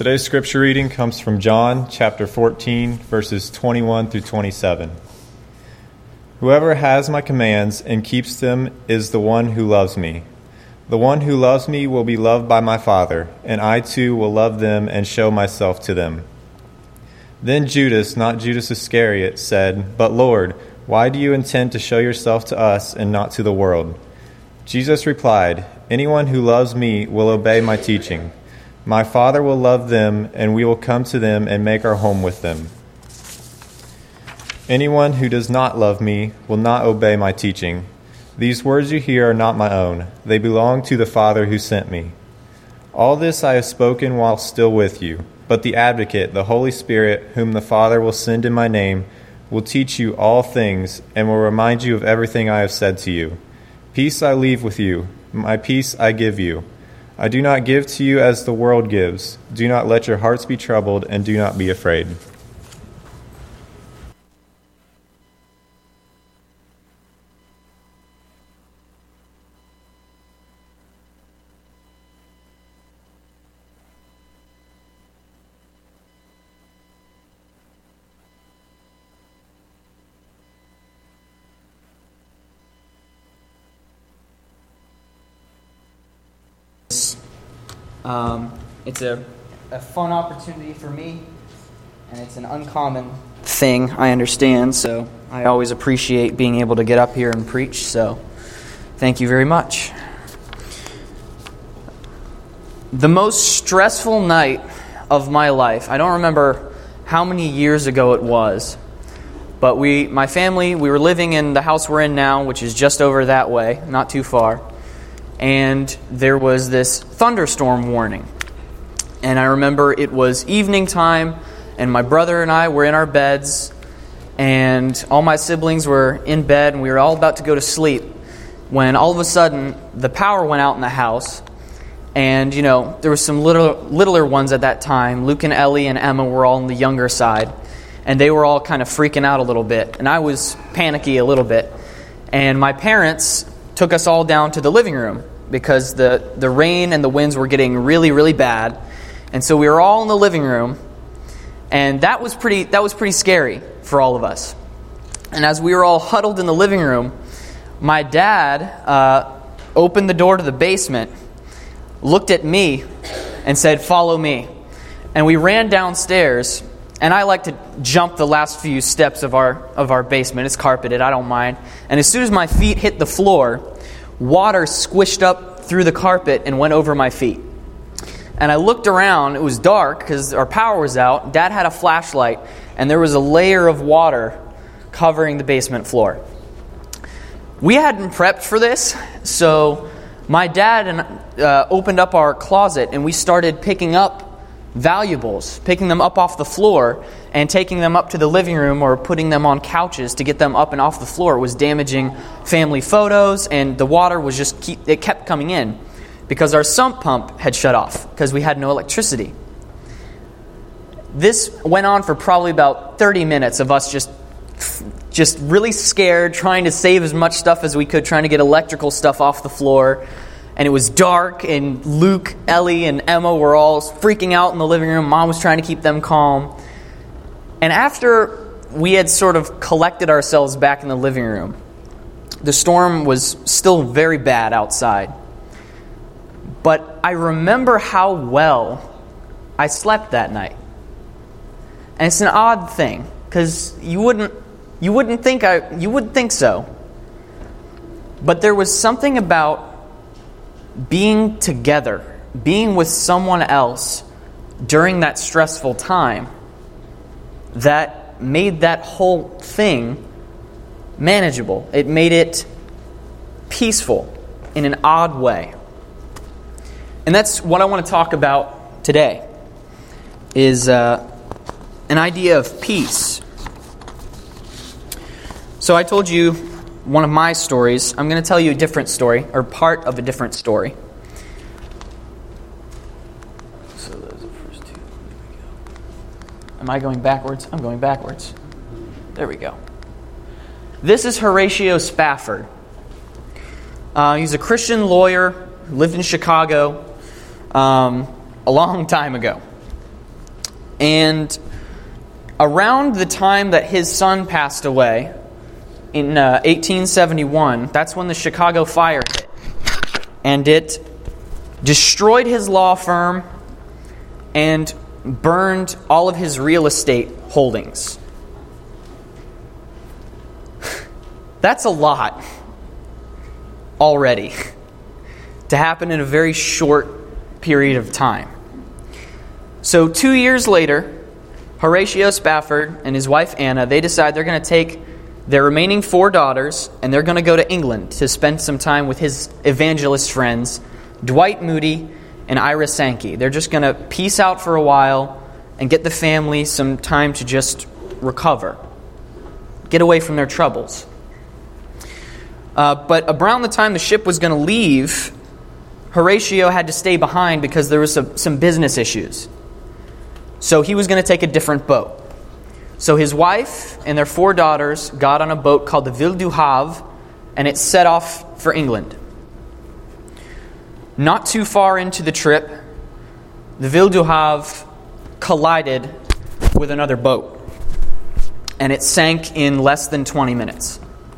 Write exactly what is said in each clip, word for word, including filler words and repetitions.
Today's scripture reading comes from John chapter fourteen, verses twenty-one through twenty-seven. Whoever has my commands and keeps them is the one who loves me. The one who loves me will be loved by my Father, and I too will love them and show myself to them. Then Judas, not Judas Iscariot, said, "But Lord, why do you intend to show yourself to us and not to the world?" Jesus replied, "Anyone who loves me will obey my teaching. My Father will love them, and we will come to them and make our home with them. Anyone who does not love me will not obey my teaching. These words you hear are not my own. They belong to the Father who sent me. All this I have spoken while still with you, but the Advocate, the Holy Spirit, whom the Father will send in my name, will teach you all things and will remind you of everything I have said to you. Peace I leave with you, my peace I give you. I do not give to you as the world gives. Do not let your hearts be troubled, and do not be afraid." Um, it's a, a fun opportunity for me, and it's an uncommon thing, I understand, so I always appreciate being able to get up here and preach, so thank you very much. The most stressful night of my life, I don't remember how many years ago it was, but we, my family, we were living in the house we're in now, which is just over that way, not too far. And there was this thunderstorm warning. And I remember it was evening time, and my brother and I were in our beds, and all my siblings were in bed, and we were all about to go to sleep, when all of a sudden, the power went out in the house. And, you know, there were some little, littler ones at that time. Luke and Ellie and Emma were all on the younger side, and they were all kind of freaking out a little bit. And I was panicky a little bit. And my parents took us all down to the living room, because the, the rain and the winds were getting really, really bad. And so we were all in the living room, and that was pretty that was pretty scary for all of us. And as we were all huddled in the living room, my dad uh, opened the door to the basement, looked at me, and said, "Follow me." And we ran downstairs, and I like to jump the last few steps of our of our basement. It's carpeted, I don't mind. And as soon as my feet hit the floor, water squished up through the carpet and went over my feet. And I looked around. It was dark because our power was out. Dad had a flashlight, and there was a layer of water covering the basement floor. We hadn't prepped for this, so my dad and uh, opened up our closet, and we started picking up valuables, picking them up off the floor and taking them up to the living room or putting them on couches to get them up and off the floor. It was damaging family photos, and the water was just keep, it kept coming in because our sump pump had shut off because we had no electricity. This went on for probably about thirty minutes of us just just really scared, trying to save as much stuff as we could, trying to get electrical stuff off the floor. And it was dark, and Luke, Ellie, and Emma were all freaking out in the living room. Mom was trying to keep them calm. And after we had sort of collected ourselves back in the living room, the storm was still very bad outside. But I remember how well I slept that night. And it's an odd thing, because you wouldn't you wouldn't think I you wouldn't think so. But there was something about being together, being with someone else during that stressful time that made that whole thing manageable. It made it peaceful in an odd way. And that's what I want to talk about today, is uh, an idea of peace. So I told you one of my stories. I'm going to tell you a different story, or part of a different story. So those are the first two. There we go. Am I going backwards? I'm going backwards. There we go. This is Horatio Spafford. Uh, he's a Christian lawyer, lived in Chicago um, a long time ago. And around the time that his son passed away, in uh, eighteen seventy-one, that's when the Chicago fire hit. And it destroyed his law firm and burned all of his real estate holdings. That's a lot already to happen in a very short period of time. So two years later, Horatio Spafford and his wife Anna, they decide they're going to take their remaining four daughters and they're going to go to England to spend some time with his evangelist friends, Dwight Moody and Ira Sankey. They're just going to peace out for a while and get the family some time to just recover, get away from their troubles. Uh, but around the time the ship was going to leave, Horatio had to stay behind because there was some, some business issues. So he was going to take a different boat. So his wife and their four daughters got on a boat called the Ville du Havre, and it set off for England. Not too far into the trip, the Ville du Havre collided with another boat, and it sank in less than twenty minutes.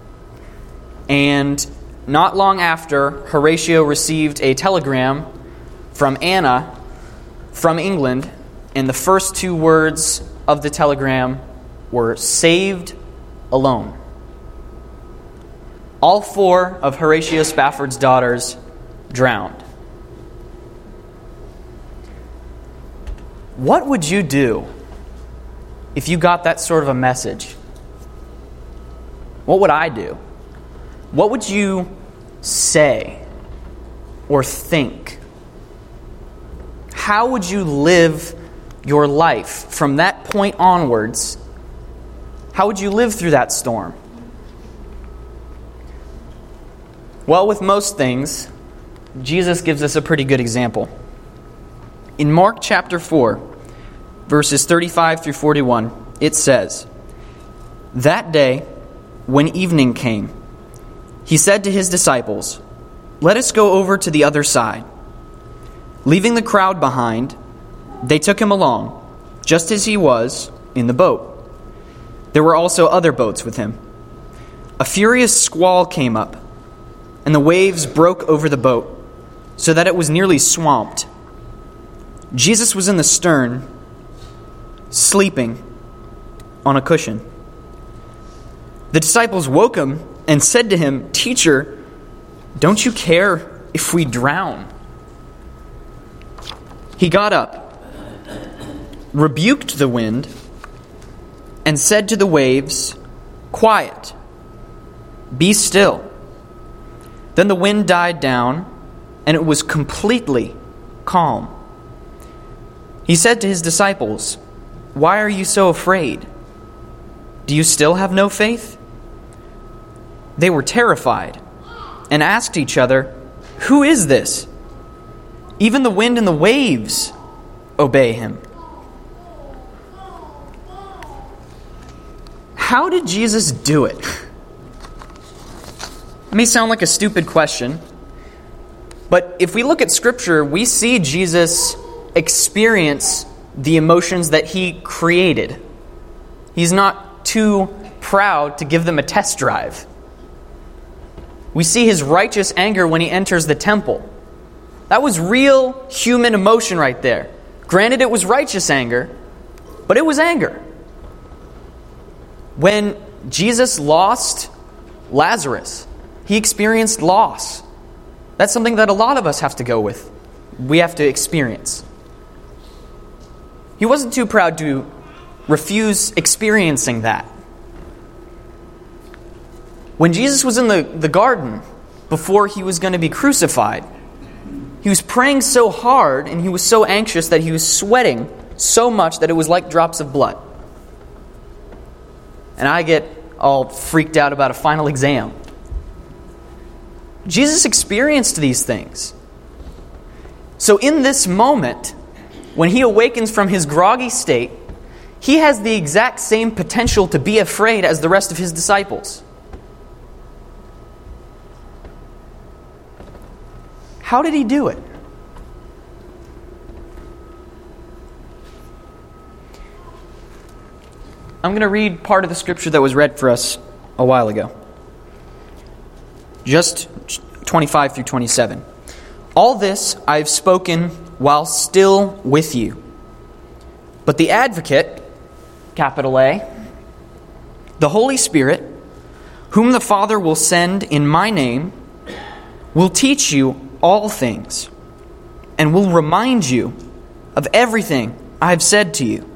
And not long after, Horatio received a telegram from Anna from England, and the first two words of the telegram were "saved alone." All four of Horatio Spafford's daughters drowned. What would you do if you got that sort of a message? What would I do? What would you say or think? How would you live your life from that point onwards? How would you live through that storm? Well, with most things, Jesus gives us a pretty good example. In Mark chapter four, verses thirty-five through forty-one, it says, "That day, when evening came, he said to his disciples, 'Let us go over to the other side.' Leaving the crowd behind, they took him along, just as he was, in the boat. There were also other boats with him. A furious squall came up, and the waves broke over the boat, so that it was nearly swamped. Jesus was in the stern, sleeping on a cushion. The disciples woke him and said to him, 'Teacher, don't you care if we drown?' He got up, rebuked the wind, and said to the waves, 'Quiet, be still.' Then the wind died down, and it was completely calm. He said to his disciples, 'Why are you so afraid? Do you still have no faith?' They were terrified and asked each other, 'Who is this? Even the wind and the waves obey him.'" How did Jesus do it? It may sound like a stupid question, but if we look at Scripture, we see Jesus experience the emotions that he created. He's not too proud to give them a test drive. We see his righteous anger when he enters the temple. That was real human emotion right there. Granted, it was righteous anger, but it was anger. When Jesus lost Lazarus, he experienced loss. That's something that a lot of us have to go with. We have to experience. He wasn't too proud to refuse experiencing that. When Jesus was in the, the garden before he was going to be crucified, he was praying so hard and he was so anxious that he was sweating so much that it was like drops of blood. And I get all freaked out about a final exam. Jesus experienced these things. So in this moment, when he awakens from his groggy state, he has the exact same potential to be afraid as the rest of his disciples. How did he do it? I'm going to read part of the scripture that was read for us a while ago. Just twenty-five through twenty-seven. All this I have spoken while still with you. But the Advocate, capital A, the Holy Spirit, whom the Father will send in my name, will teach you all things, and will remind you of everything I have said to you.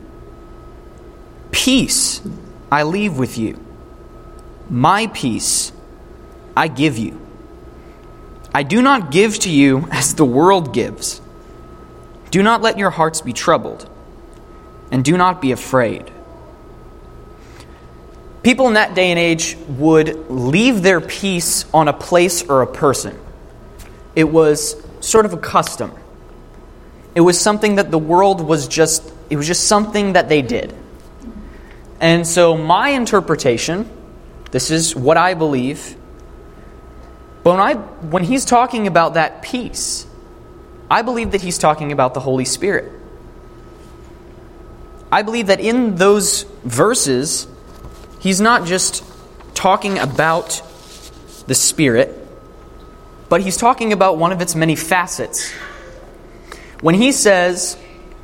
Peace I leave with you. My peace I give you. I do not give to you as the world gives. Do not let your hearts be troubled, and do not be afraid. People in that day and age would leave their peace on a place or a person. It was sort of a custom. It was something that the world was just, it was just something that they did. And so my interpretation, this is what I believe, but when, I, when he's talking about that peace, I believe that he's talking about the Holy Spirit. I believe that in those verses, he's not just talking about the Spirit, but he's talking about one of its many facets. When he says,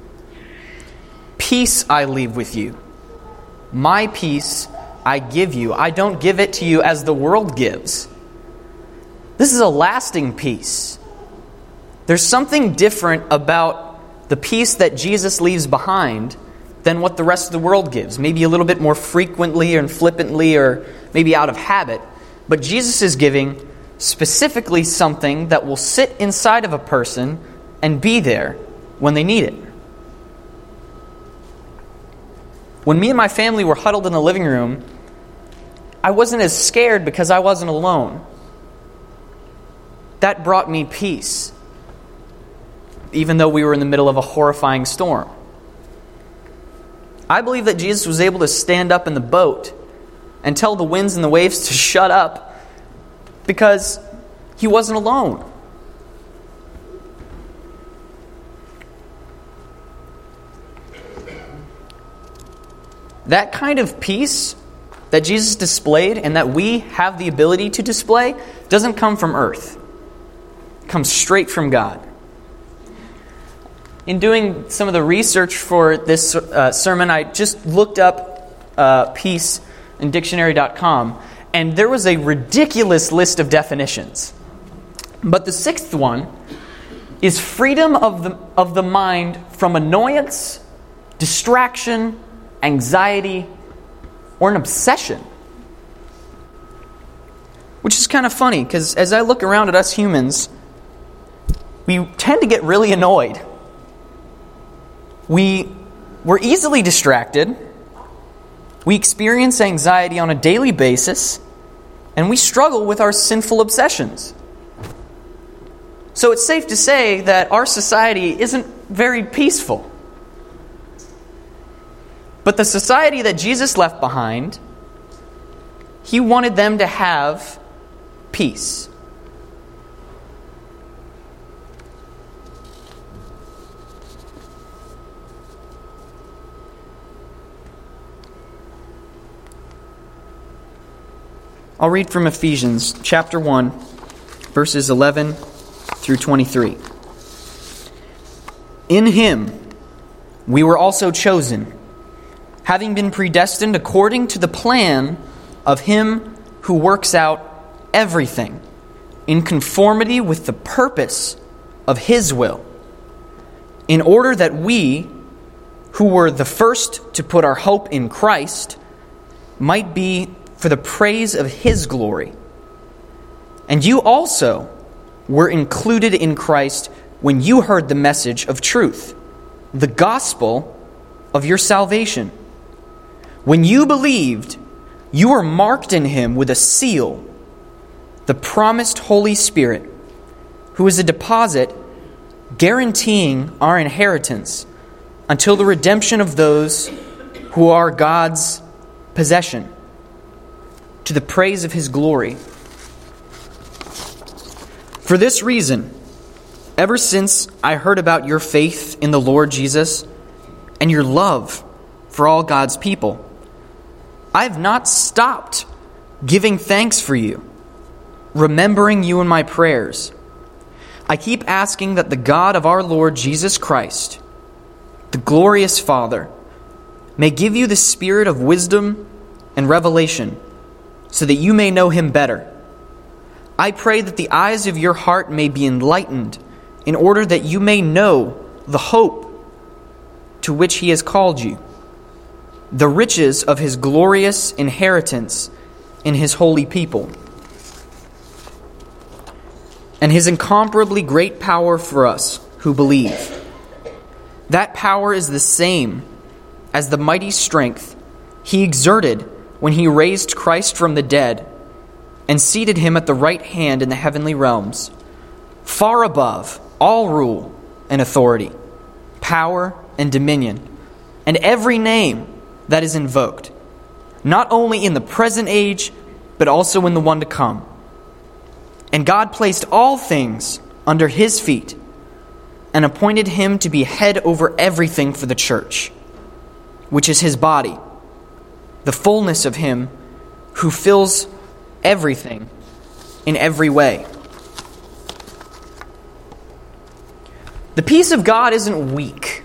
peace I leave with you, my peace I give you, I don't give it to you as the world gives. This is a lasting peace. There's something different about the peace that Jesus leaves behind than what the rest of the world gives. Maybe a little bit more frequently and flippantly or maybe out of habit. But Jesus is giving specifically something that will sit inside of a person and be there when they need it. When me and my family were huddled in the living room, I wasn't as scared because I wasn't alone. That brought me peace, even though we were in the middle of a horrifying storm. I believe that Jesus was able to stand up in the boat and tell the winds and the waves to shut up because he wasn't alone. That kind of peace that Jesus displayed and that we have the ability to display doesn't come from earth. It comes straight from God. In doing some of the research for this uh, sermon, I just looked up uh, peace in dictionary dot com, and there was a ridiculous list of definitions. But the sixth one is freedom of the, of the mind from annoyance, distraction, anxiety, or an obsession. Which is kind of funny, because as I look around at us humans, we tend to get really annoyed. We, we're easily distracted. We experience anxiety on a daily basis. And we struggle with our sinful obsessions. So it's safe to say that our society isn't very peaceful. But the society that Jesus left behind, he wanted them to have peace. I'll read from Ephesians chapter one, verses eleven through twenty-three. In him we were also chosen, having been predestined according to the plan of him who works out everything in conformity with the purpose of his will, in order that we, who were the first to put our hope in Christ, might be for the praise of his glory. And you also were included in Christ when you heard the message of truth, the gospel of your salvation. When you believed, you were marked in him with a seal, the promised Holy Spirit, who is a deposit guaranteeing our inheritance until the redemption of those who are God's possession, to the praise of his glory. For this reason, ever since I heard about your faith in the Lord Jesus and your love for all God's people, I have not stopped giving thanks for you, remembering you in my prayers. I keep asking that the God of our Lord Jesus Christ, the glorious Father, may give you the spirit of wisdom and revelation, so that you may know him better. I pray that the eyes of your heart may be enlightened, in order that you may know the hope to which he has called you, the riches of his glorious inheritance in his holy people, and his incomparably great power for us who believe. That power is the same as the mighty strength he exerted when he raised Christ from the dead and seated him at the right hand in the heavenly realms, far above all rule and authority, power and dominion, and every name that is invoked, not only in the present age, but also in the one to come. And God placed all things under his feet and appointed him to be head over everything for the church, which is his body, the fullness of him who fills everything in every way. The peace of God isn't weak.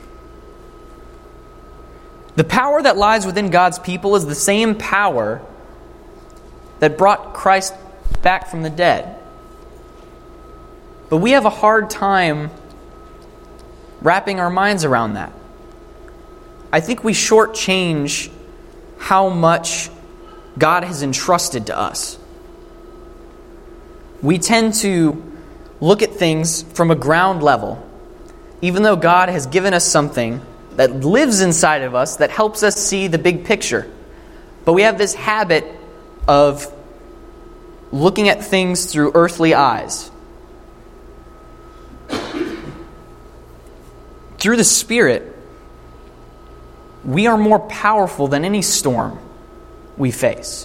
The power that lies within God's people is the same power that brought Christ back from the dead. But we have a hard time wrapping our minds around that. I think we shortchange how much God has entrusted to us. We tend to look at things from a ground level, even though God has given us something that lives inside of us that helps us see the big picture. But we have this habit of looking at things through earthly eyes. Through the Spirit, we are more powerful than any storm we face.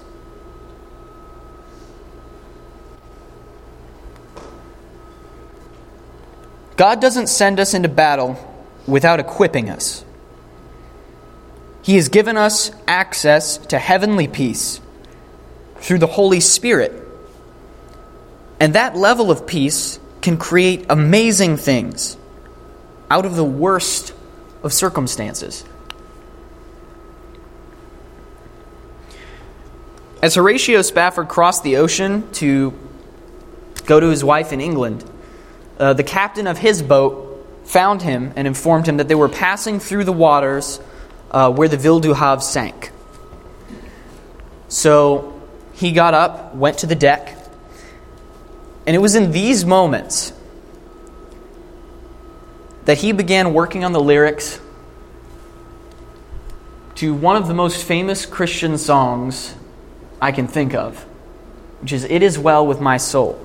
God doesn't send us into battle without equipping us. He has given us access to heavenly peace through the Holy Spirit. And that level of peace can create amazing things out of the worst of circumstances. As Horatio Spafford crossed the ocean to go to his wife in England, uh, the captain of his boat found him and informed him that they were passing through the waters uh, where the Ville du Havre sank. So he got up, went to the deck, and it was in these moments that he began working on the lyrics to one of the most famous Christian songs I can think of, which is "It Is Well With My Soul."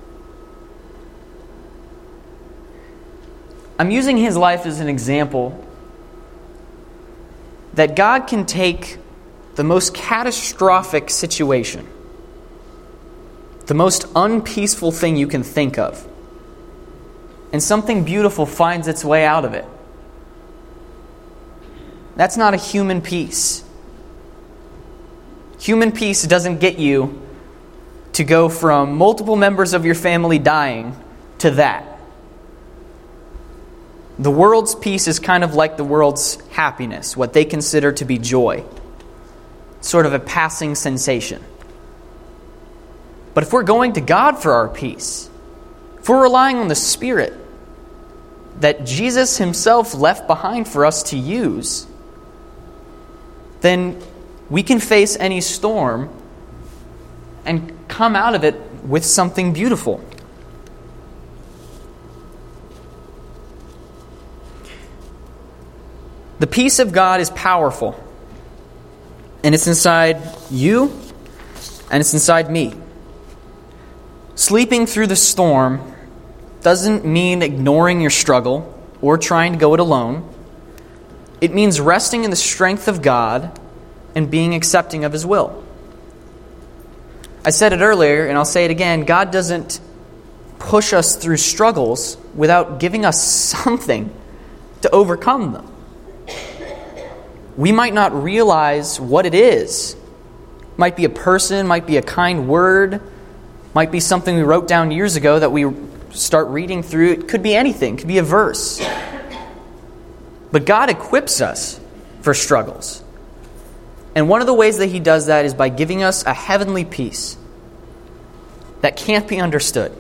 I'm using his life as an example that God can take the most catastrophic situation, the most unpeaceful thing you can think of, and something beautiful finds its way out of it. That's not a human peace. Human peace doesn't get you to go from multiple members of your family dying to that. The world's peace is kind of like the world's happiness, what they consider to be joy. Sort of a passing sensation. But if we're going to God for our peace, if we're relying on the Spirit that Jesus himself left behind for us to use, then we can face any storm and come out of it with something beautiful. The peace of God is powerful, and it's inside you, and it's inside me. Sleeping through the storm doesn't mean ignoring your struggle or trying to go it alone. It means resting in the strength of God and being accepting of his will. I said it earlier, and I'll say it again, God doesn't push us through struggles without giving us something to overcome them. We might not realize what it is Might be a person, might be a kind word, might be something we wrote down years ago that we start reading through. It could be anything, it could be a verse. But God equips us for struggles. And one of the ways that He does that is by giving us a heavenly peace that can't be understood.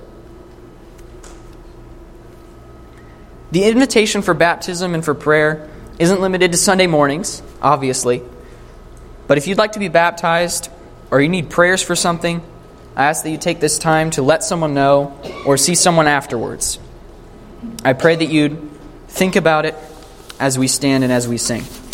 The invitation for baptism and for prayer isn't limited to Sunday mornings, obviously. But if you'd like to be baptized or you need prayers for something, I ask that you take this time to let someone know or see someone afterwards. I pray that you'd think about it as we stand and as we sing.